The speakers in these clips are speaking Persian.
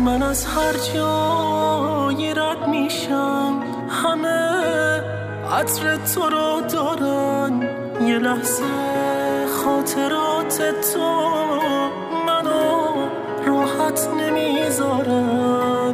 من از هر جایی رد میشم، همه عطر تو رو دارن. یه لحظه خاطرات تو منو راحت نمیذارن.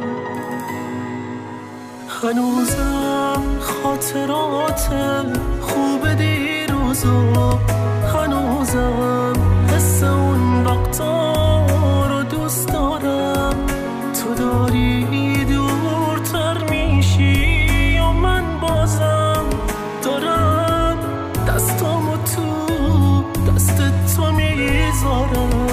هنوزم خاطرات خوب دیروزو، هنوزم حس اون وقتا رو دوست دارم. تو داری دورتر میشی و من بازم دارم دستامو تو دست تو میذارم.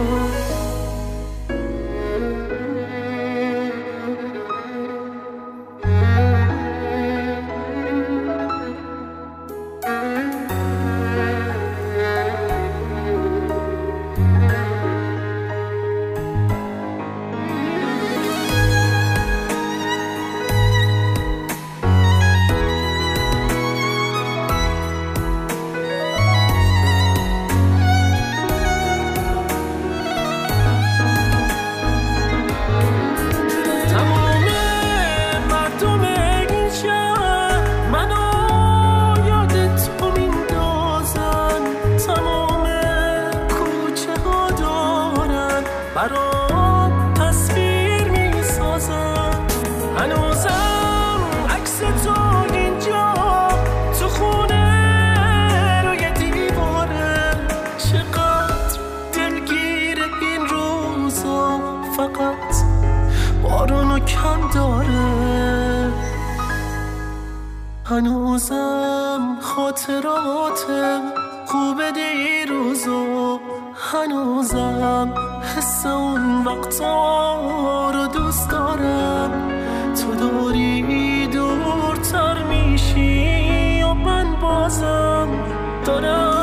برام تصویر میسازم. هنوزم عکس تو اینجا تو خونه روی دیواره. چقدر دلگیر این روزا، فقط بارونو کم داره. هنوزم خاطرات خوب دیروزو، هنوزم حس اون وقتا رو دوست دارم. تو داری دورتر میشی و من بازم دارم